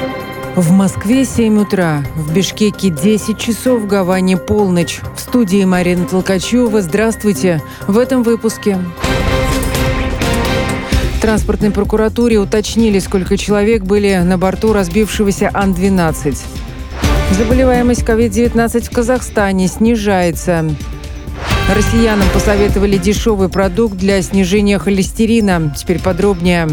В Москве 7 утра, в Бишкеке 10 часов, в Гаване полночь. В студии Марина Толкачева. Здравствуйте. В этом выпуске. В транспортной прокуратуре уточнили, сколько человек были на борту разбившегося Ан-12. Заболеваемость COVID-19 в Казахстане снижается. Россиянам посоветовали дешевый продукт для снижения холестерина. Теперь подробнее.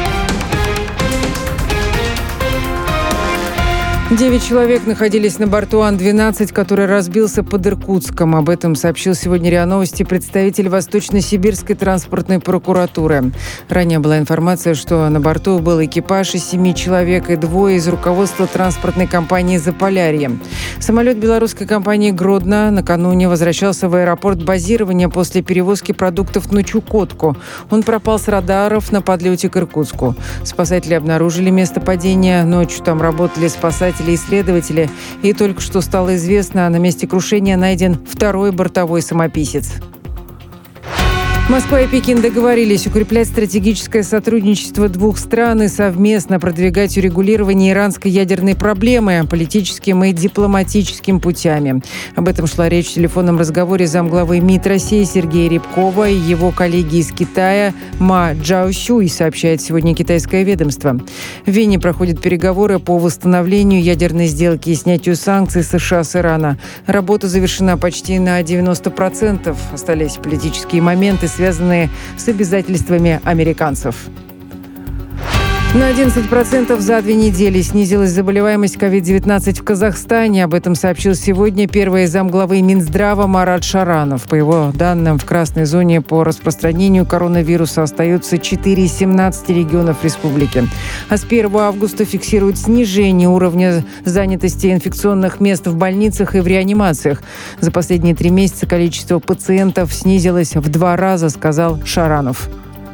9 человек находились на борту Ан-12, который разбился под Иркутском. Об этом сообщил сегодня РИА Новости представитель Восточно-Сибирской транспортной прокуратуры. Ранее была информация, что на борту был экипаж из 7 человек и 2 из руководства транспортной компании «Заполярье». Самолет белорусской компании «Гродно» накануне возвращался в аэропорт базирования после перевозки продуктов на Чукотку. Он пропал с радаров на подлете к Иркутску. Спасатели обнаружили место падения. Ночью там работали спасатели и исследователи. И только что стало известно, на месте крушения найден второй бортовой самописец. Москва и Пекин договорились укреплять стратегическое сотрудничество двух стран и совместно продвигать урегулирование иранской ядерной проблемы политическим и дипломатическим путями. Об этом шла речь в телефонном разговоре замглавы МИД России Сергея Рябкова и его коллеги из Китая Ма Джаосюй, сообщает сегодня китайское ведомство. В Вене проходят переговоры по восстановлению ядерной сделки и снятию санкций США с Ирана. Работа завершена почти на 90%. Остались политические моменты, связанные с обязательствами американцев. На 11% за 2 недели снизилась заболеваемость COVID-19 в Казахстане. Об этом сообщил сегодня первый замглавы Минздрава Марат Шаранов. По его данным, в красной зоне по распространению коронавируса остаются 4 из 17 регионов республики. А с 1 августа фиксируют снижение уровня занятости инфекционных мест в больницах и в реанимациях. За последние 3 месяца количество пациентов снизилось в 2 раза, сказал Шаранов.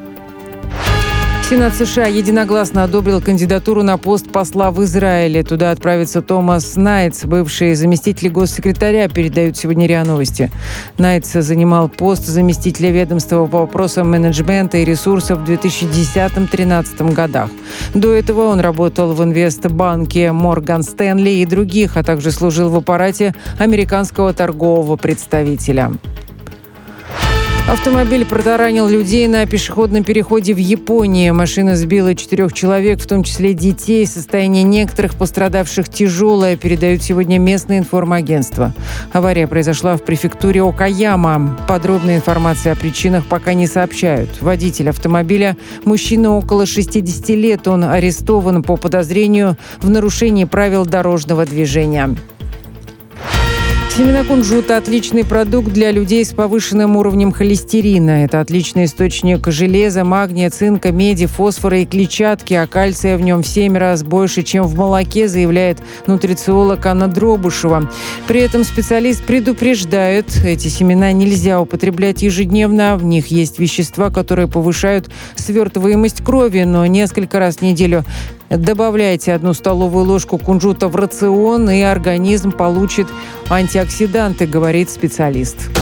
Сенат США единогласно одобрил кандидатуру на пост посла в Израиле. Туда отправится Томас Найтс, бывший заместитель госсекретаря, передают сегодня РИА Новости. Найтс занимал пост заместителя ведомства по вопросам менеджмента и ресурсов в 2010-2013 годах. До этого он работал в инвестбанке Морган Стэнли и других, а также служил в аппарате американского торгового представителя. Автомобиль протаранил людей на пешеходном переходе в Японии. Машина сбила 4 человек, в том числе детей. Состояние некоторых пострадавших тяжелое, передают сегодня местные информагентства. Авария произошла в префектуре Окаяма. Подробной информации о причинах пока не сообщают. Водитель автомобиля – мужчина около 60 лет. Он арестован по подозрению в нарушении правил дорожного движения. Семена кунжута – отличный продукт для людей с повышенным уровнем холестерина. Это отличный источник железа, магния, цинка, меди, фосфора и клетчатки, а кальция в нем в 7 раз больше, чем в молоке, заявляет нутрициолог Анна Дробышева. При этом специалист предупреждает, эти семена нельзя употреблять ежедневно. В них есть вещества, которые повышают свертываемость крови, но несколько раз в неделю добавляйте 1 столовую ложку кунжута в рацион, и организм получит антиоксиданты, говорит специалист.